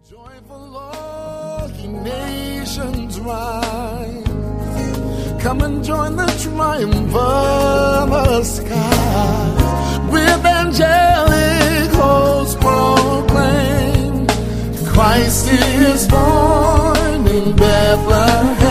Joyful all ye nations rise, come and join the triumph of the skies. With angelic hosts proclaim, Christ is born in Bethlehem.